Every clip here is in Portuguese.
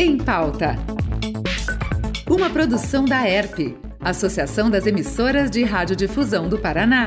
Em Pauta. Uma produção da ERP, Associação das Emissoras de Radiodifusão do Paraná.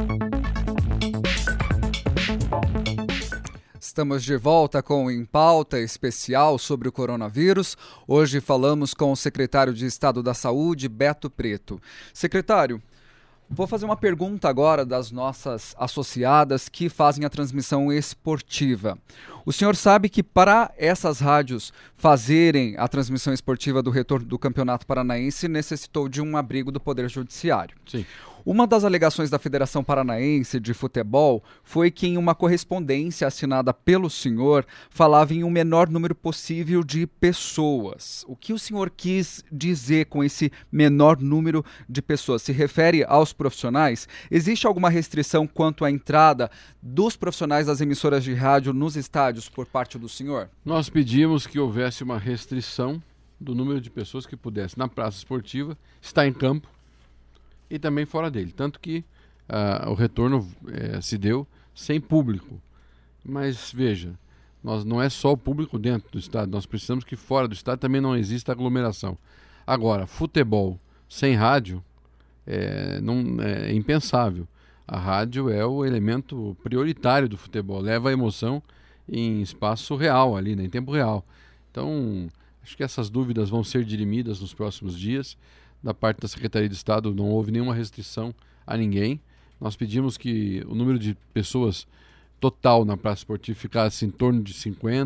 Estamos de volta com o Em Pauta especial sobre o coronavírus. Hoje falamos com o secretário de Estado da Saúde, Beto Preto. Secretário, vou fazer uma pergunta agora das nossas associadas que fazem a transmissão esportiva. O senhor sabe que para essas rádios fazerem a transmissão esportiva do retorno do Campeonato Paranaense necessitou de um abrigo do Poder Judiciário. Sim. Uma das alegações da Federação Paranaense de Futebol foi que em uma correspondência assinada pelo senhor falava em um menor número possível de pessoas. O que o senhor quis dizer com esse menor número de pessoas? Se refere aos profissionais? Existe alguma restrição quanto à entrada dos profissionais das emissoras de rádio nos estádios por parte do senhor? Nós pedimos que houvesse uma restrição do número de pessoas que pudesse, na praça esportiva, estar em campo e também fora dele. Tanto que o retorno se deu sem público. Mas veja, não é só o público dentro do estádio, nós precisamos que fora do estádio também não exista aglomeração. Agora, futebol sem rádio é impensável. A rádio é o elemento prioritário do futebol, leva a emoção em espaço real ali, em tempo real. Então, acho que essas dúvidas vão ser dirimidas nos próximos dias. Da parte da Secretaria de Estado não houve nenhuma restrição a ninguém. Nós pedimos que o número de pessoas total na praça esportiva ficasse em torno de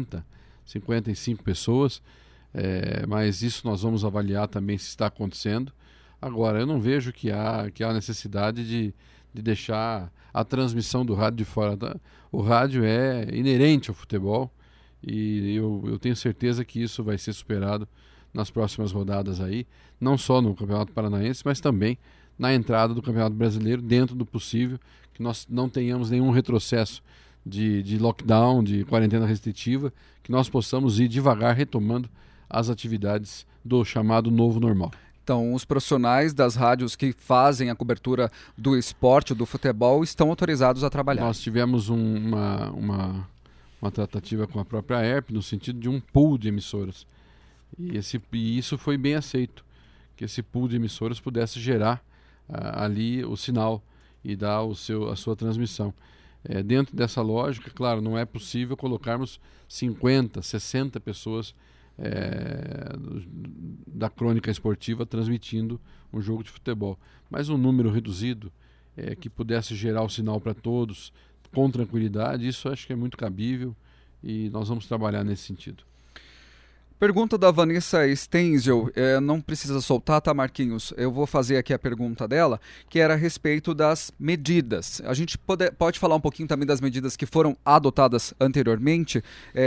55 pessoas, mas isso nós vamos avaliar também se está acontecendo. Agora, eu não vejo que há necessidade de deixar a transmissão do rádio de fora. O rádio é inerente ao futebol e eu tenho certeza que isso vai ser superado nas próximas rodadas aí, não só no Campeonato Paranaense, mas também na entrada do Campeonato Brasileiro, dentro do possível, que nós não tenhamos nenhum retrocesso de lockdown, de quarentena restritiva, que nós possamos ir devagar retomando as atividades do chamado novo normal. Então, os profissionais das rádios que fazem a cobertura do esporte, do futebol, estão autorizados a trabalhar. Nós tivemos uma tratativa com a própria ERP, no sentido de um pool de emissoras. E isso foi bem aceito, que esse pool de emissoras pudesse gerar ali o sinal e dar a sua transmissão. Dentro dessa lógica, claro, não é possível colocarmos 50, 60 pessoas da crônica esportiva transmitindo um jogo de futebol, mas um número reduzido que pudesse gerar o sinal para todos com tranquilidade, isso acho que é muito cabível e nós vamos trabalhar nesse sentido. Pergunta da Vanessa Stenzel, não precisa soltar, tá, Marquinhos? Eu vou fazer aqui a pergunta dela, que era a respeito das medidas. A gente pode falar um pouquinho também das medidas que foram adotadas anteriormente.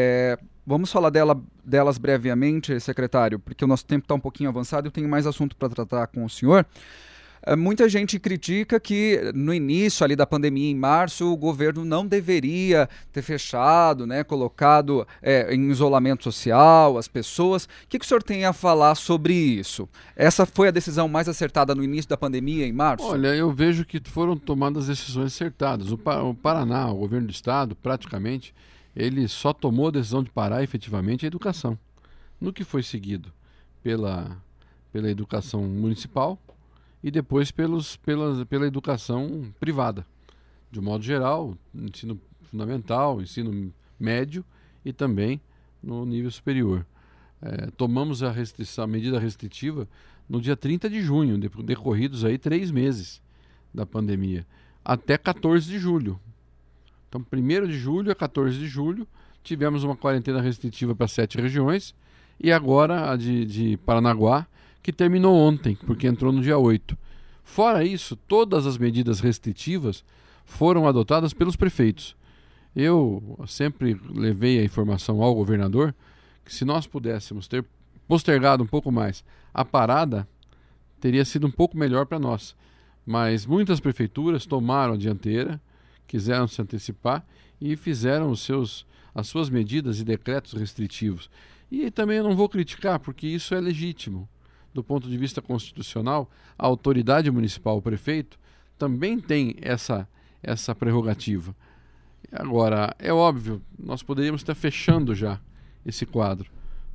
Vamos falar delas brevemente, secretário, porque o nosso tempo está um pouquinho avançado e eu tenho mais assunto para tratar com o senhor. Muita gente critica que no início ali da pandemia, em março, o governo não deveria ter fechado, colocado em isolamento social as pessoas. O que o senhor tem a falar sobre isso? Essa foi a decisão mais acertada no início da pandemia, em março? Olha, eu vejo que foram tomadas decisões acertadas. O Paraná, o governo do estado, praticamente, ele só tomou a decisão de parar efetivamente a educação. No que foi seguido pela educação municipal, e depois pela educação privada. De um modo geral, ensino fundamental, ensino médio e também no nível superior. Tomamos a medida restritiva no dia 30 de junho, decorridos aí 3 meses da pandemia, até 14 de julho. Então, 1º de julho a 14 de julho, tivemos uma quarentena restritiva para 7 regiões e agora a de Paranaguá, que terminou ontem, porque entrou no dia 8. Fora isso, todas as medidas restritivas foram adotadas pelos prefeitos. Eu sempre levei a informação ao governador que se nós pudéssemos ter postergado um pouco mais a parada, teria sido um pouco melhor para nós. Mas muitas prefeituras tomaram a dianteira, quiseram se antecipar e fizeram as suas medidas e decretos restritivos. E também eu não vou criticar, porque isso é legítimo. Do ponto de vista constitucional, a autoridade municipal, o prefeito, também tem essa prerrogativa. Agora, é óbvio, nós poderíamos estar fechando já esse quadro.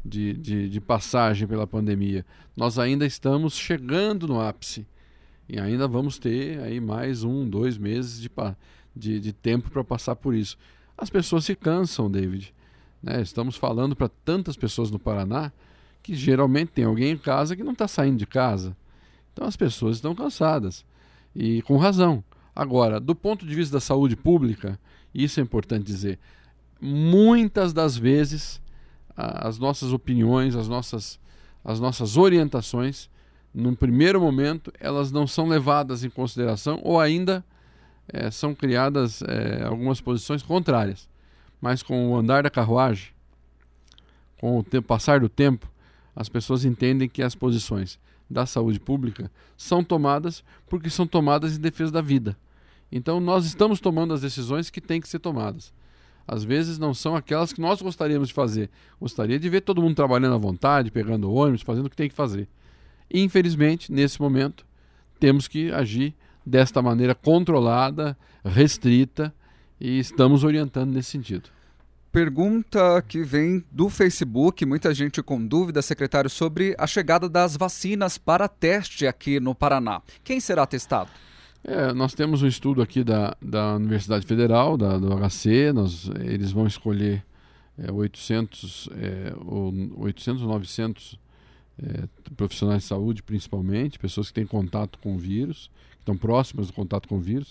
de passagem pela pandemia. Nós ainda estamos chegando no ápice e ainda vamos ter aí mais 1-2 meses de tempo para passar por isso. As pessoas se cansam, David, né? Estamos falando para tantas pessoas no Paraná que geralmente tem alguém em casa que não está saindo de casa. Então as pessoas estão cansadas e com razão. Agora, do ponto de vista da saúde pública, isso é importante dizer, muitas das vezes as nossas opiniões, as nossas orientações, num primeiro momento, elas não são levadas em consideração ou ainda são criadas algumas posições contrárias. Mas com o andar da carruagem, com o passar do tempo, as pessoas entendem que as posições da saúde pública são tomadas porque são tomadas em defesa da vida. Então nós estamos tomando as decisões que têm que ser tomadas. Às vezes não são aquelas que nós gostaríamos de fazer. Gostaria de ver todo mundo trabalhando à vontade, pegando ônibus, fazendo o que tem que fazer. Infelizmente, nesse momento, temos que agir desta maneira controlada, restrita, e estamos orientando nesse sentido. Pergunta que vem do Facebook, muita gente com dúvida, secretário, sobre a chegada das vacinas para teste aqui no Paraná. Quem será testado? Nós temos um estudo aqui da Universidade Federal, do HC, eles vão escolher 800 ou 900 profissionais de saúde, principalmente, pessoas que têm contato com o vírus, que estão próximas do contato com o vírus,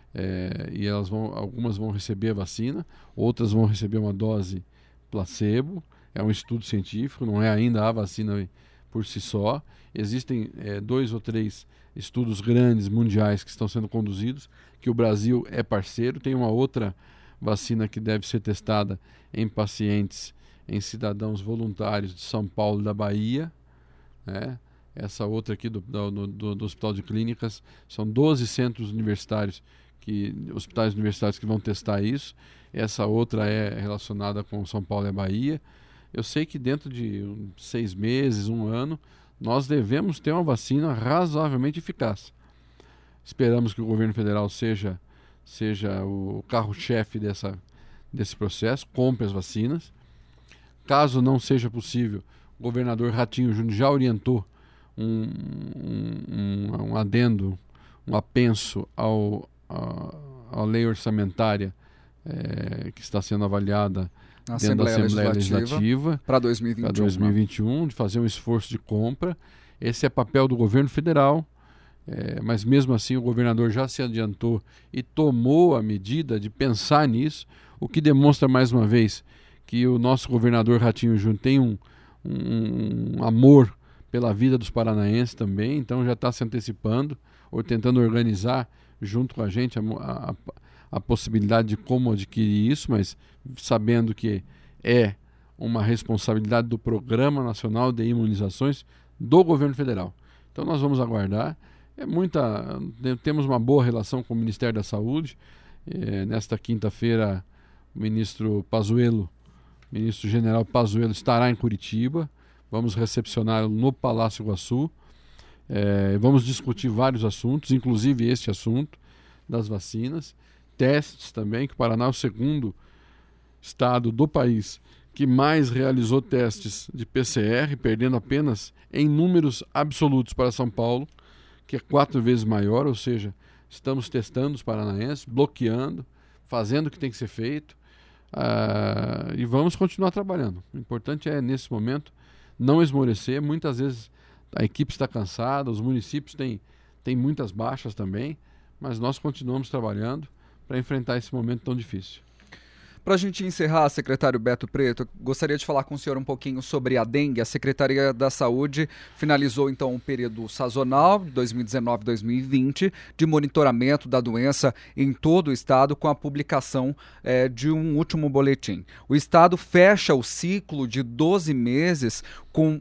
e algumas vão receber a vacina, outras vão receber uma dose placebo. É um estudo científico, não é ainda a vacina por si só. Existem 2 ou 3 estudos grandes mundiais que estão sendo conduzidos, que o Brasil é parceiro. Tem uma outra vacina que deve ser testada em pacientes, em cidadãos voluntários de São Paulo e da Bahia, né? Essa outra aqui do Hospital de Clínicas, são 12 centros universitários, hospitais universitários que vão testar isso. Essa outra é relacionada com São Paulo e a Bahia. Eu sei que dentro de 6 meses, 1 ano, nós devemos ter uma vacina razoavelmente eficaz. Esperamos que o governo federal seja o carro-chefe desse processo, compre as vacinas. Caso não seja possível, o governador Ratinho Júnior já orientou um adendo, um apenso à lei orçamentária que está sendo avaliada dentro da Assembleia Legislativa para 2021, de fazer um esforço de compra. Esse é papel do governo federal, mas mesmo assim o governador já se adiantou e tomou a medida de pensar nisso, o que demonstra mais uma vez que o nosso governador Ratinho Júnior tem um amor pela vida dos paranaenses também, então já está se antecipando ou tentando organizar junto com a gente a possibilidade de como adquirir isso, mas sabendo que é uma responsabilidade do Programa Nacional de Imunizações do governo federal. Então nós vamos aguardar. Temos uma boa relação com o Ministério da Saúde. Nesta quinta-feira, o ministro General Pazuello estará em Curitiba. Vamos recepcioná-lo no Palácio Iguaçu. Vamos discutir vários assuntos, inclusive este assunto das vacinas. Testes também, que o Paraná é o segundo estado do país que mais realizou testes de PCR, perdendo apenas em números absolutos para São Paulo, que é 4 vezes maior, ou seja, estamos testando os paranaenses, bloqueando, fazendo o que tem que ser feito, e vamos continuar trabalhando. O importante é, nesse momento, não esmorecer. Muitas vezes a equipe está cansada, os municípios têm muitas baixas também, mas nós continuamos trabalhando para enfrentar esse momento tão difícil. Para a gente encerrar, secretário Beto Preto, gostaria de falar com o senhor um pouquinho sobre a dengue. A Secretaria da Saúde finalizou então um período sazonal, 2019-2020, de monitoramento da doença em todo o estado, com a publicação de um último boletim. O estado fecha o ciclo de 12 meses com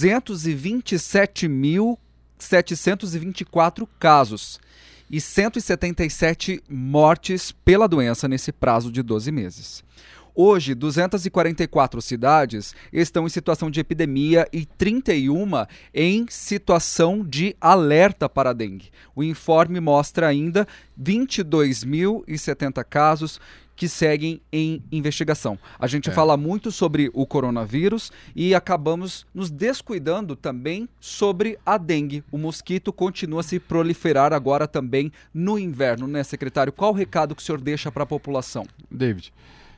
227.724 casos e 177 mortes pela doença nesse prazo de 12 meses. Hoje, 244 cidades estão em situação de epidemia e 31 em situação de alerta para a dengue. O informe mostra ainda 22.070 casos, que seguem em investigação. A gente fala muito sobre o coronavírus e acabamos nos descuidando também sobre a dengue. O mosquito continua a se proliferar agora também no inverno, né, secretário? Qual o recado que o senhor deixa para a população? David,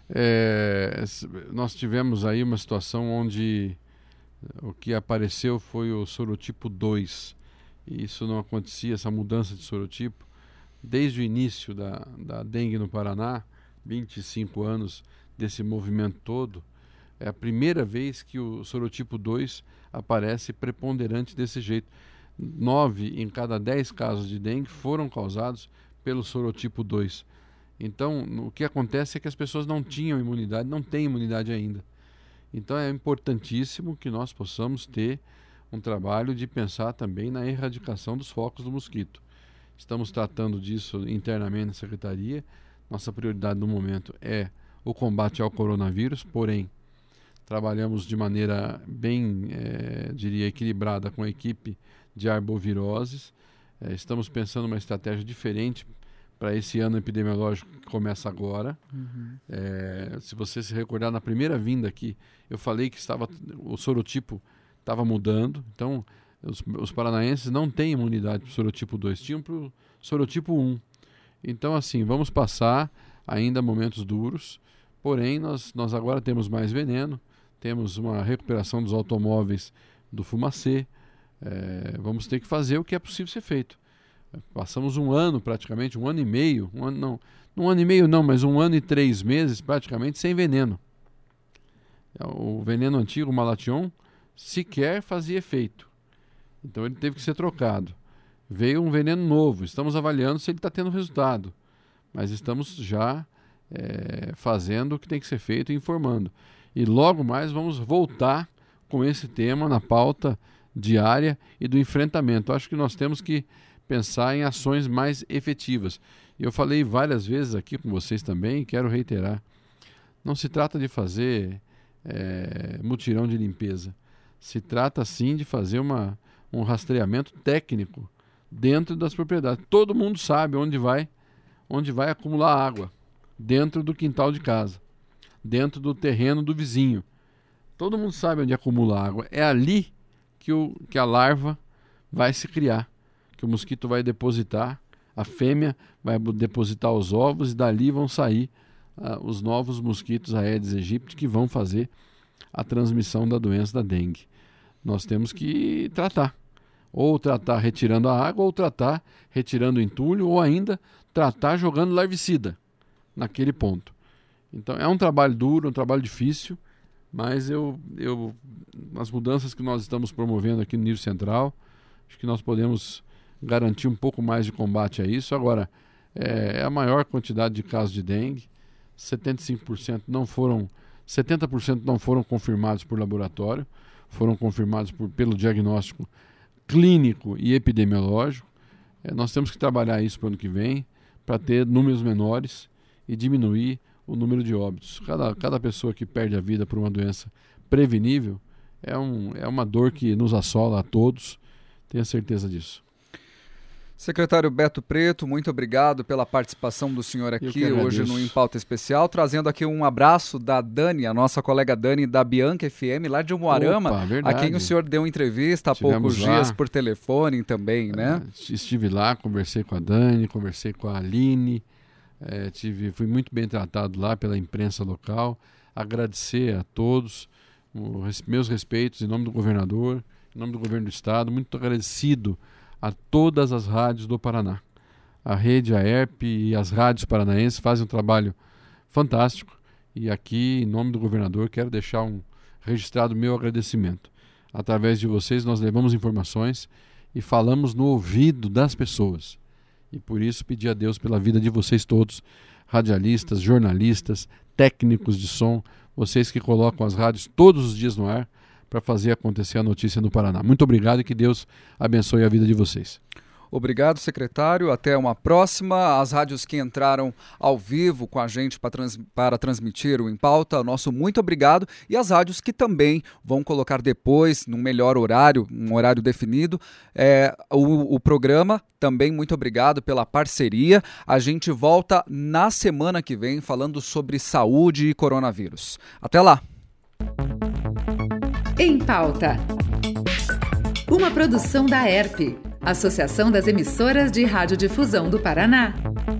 nós tivemos aí uma situação onde o que apareceu foi o sorotipo 2. E isso não acontecia, essa mudança de sorotipo, desde o início da dengue no Paraná, 25 anos desse movimento todo. É a primeira vez que o sorotipo 2 aparece preponderante desse jeito. 9 em cada 10 casos de dengue foram causados pelo sorotipo 2. Então, o que acontece é que as pessoas não tinham imunidade, não têm imunidade ainda. Então, é importantíssimo que nós possamos ter um trabalho de pensar também na erradicação dos focos do mosquito. Estamos tratando disso internamente na Secretaria. Nossa prioridade no momento é o combate ao coronavírus, porém, trabalhamos de maneira bem, diria, equilibrada com a equipe de arboviroses. Estamos pensando uma estratégia diferente para esse ano epidemiológico que começa agora. Se você se recordar, na primeira vinda aqui, eu falei que o sorotipo estava mudando. Então, os paranaenses não têm imunidade para o sorotipo 2, tinham para o sorotipo 1. Então, assim, vamos passar ainda momentos duros, porém, nós agora temos mais veneno, temos uma recuperação dos automóveis do fumacê, vamos ter que fazer o que é possível ser feito. Passamos um ano praticamente, um ano e meio, mas 1 ano e 3 meses praticamente sem veneno. O veneno antigo, o Malation, sequer fazia efeito. Então ele teve que ser trocado. Veio um veneno novo, estamos avaliando se ele está tendo resultado, mas estamos já fazendo o que tem que ser feito e informando. E logo mais vamos voltar com esse tema na pauta diária e do enfrentamento. Acho que nós temos que pensar em ações mais efetivas. E eu falei várias vezes aqui com vocês também, e quero reiterar. Não se trata de fazer mutirão de limpeza. Se trata sim de fazer um rastreamento técnico dentro das propriedades. Todo mundo sabe onde vai acumular água, dentro do quintal de casa, dentro do terreno do vizinho. Todo mundo sabe onde acumula água. É ali que a larva vai se criar, que o mosquito vai depositar, a fêmea vai depositar os ovos e dali vão sair os novos mosquitos Aedes aegypti que vão fazer a transmissão da doença da dengue. Nós temos que tratar. Ou tratar retirando a água, ou tratar retirando o entulho, ou ainda tratar jogando larvicida naquele ponto. Então é um trabalho duro, um trabalho difícil, mas as mudanças que nós estamos promovendo aqui no nível central, acho que nós podemos garantir um pouco mais de combate a isso. Agora, é a maior quantidade de casos de dengue, 70% não foram confirmados por laboratório, foram confirmados pelo diagnóstico clínico e epidemiológico. Nós temos que trabalhar isso para o ano que vem, para ter números menores e diminuir o número de óbitos. Cada pessoa que perde a vida por uma doença prevenível é uma dor que nos assola a todos, tenha certeza disso. Secretário Beto Preto, muito obrigado pela participação do senhor aqui hoje no Em Pauta Especial, trazendo aqui um abraço da Dani, a nossa colega Dani da Bianca FM, lá de Umuarama, a quem o senhor deu entrevista há poucos dias por telefone também, né? Estive lá, conversei com a Dani, conversei com a Aline, fui muito bem tratado lá pela imprensa local. Agradecer a todos, meus respeitos em nome do governador, em nome do governo do estado, muito agradecido a todas as rádios do Paraná. A rede, a ERP e as rádios paranaenses fazem um trabalho fantástico e aqui, em nome do governador, quero deixar registrado o meu agradecimento. Através de vocês nós levamos informações e falamos no ouvido das pessoas. E por isso pedi a Deus pela vida de vocês todos, radialistas, jornalistas, técnicos de som, vocês que colocam as rádios todos os dias no ar, para fazer acontecer a notícia no Paraná. Muito obrigado e que Deus abençoe a vida de vocês. Obrigado, secretário. Até uma próxima. As rádios que entraram ao vivo com a gente para transmitir o Em Pauta, nosso muito obrigado. E as rádios que também vão colocar depois, num melhor horário, um horário definido, o programa. Também muito obrigado pela parceria. A gente volta na semana que vem falando sobre saúde e coronavírus. Até lá! Em Pauta. Uma produção da ERP, Associação das Emissoras de Radiodifusão do Paraná.